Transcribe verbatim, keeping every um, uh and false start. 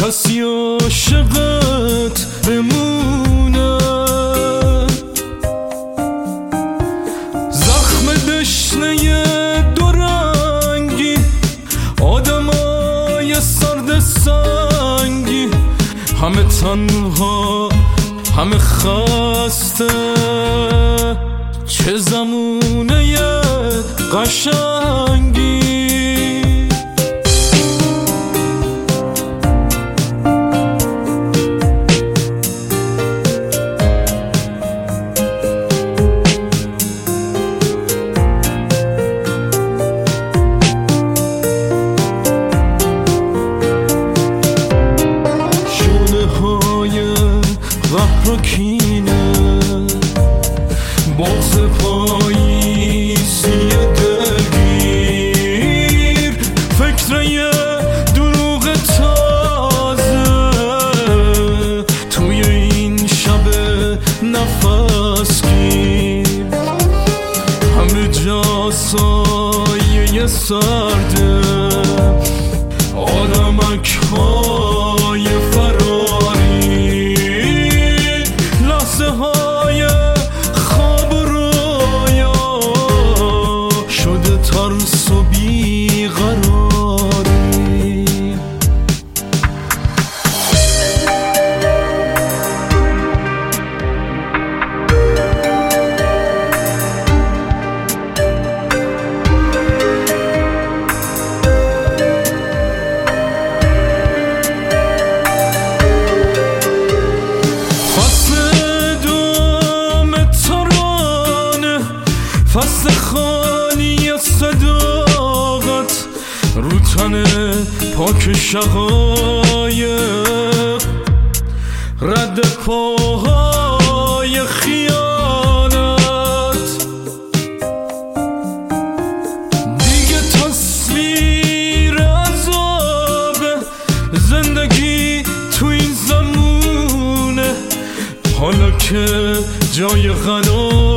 کسی عاشقت بمونه، زخم دشنه دورنگی، آدمای سرد سنگی، همه تنها همه خسته، چه زمونه قشنگی. قهر و کینه، باز پاییزی دلگیر، فکر یه دروغ تازه توی این شب نفس گیر، همه جا سایه سرده، آدمک های فراری، لحظه های خواب و رویا شده ترس و بیقراری. فصل خالی صداقت رو تن پاک شقایق، رد پاهای خیانت، دیگه تصویر عذاب زندگی تو این زمونه، حالا که جای غنا